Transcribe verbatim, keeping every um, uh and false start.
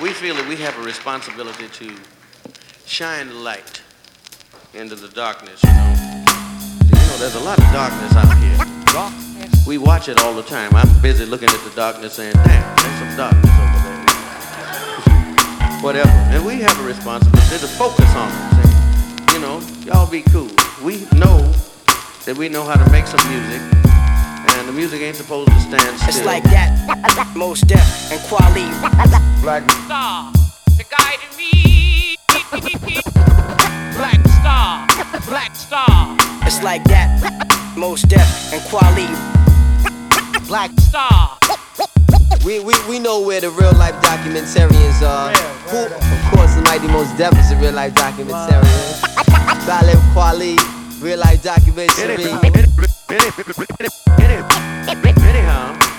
We feel that we have a responsibility to shine the light into the darkness, you know. You know, there's a lot of darkness out here. Darkness. We watch it all the time. I'm busy looking at the darkness saying, damn, there's some darkness over there. Whatever. And we have a responsibility to focus on it. Say, you know, y'all be cool. We know that we know how to make some music, and the music ain't supposed to stand still. It's like that. Most Def and Quali. Black Star, the guiding me. Black Star, Black Star. It's like that. Most Def and Quali. Black Star. We, we, we know where the real life documentarians are. Who, of course, the Mighty Most Def is a real life documentarian. Talib Kweli, real life documentary. Anyhow,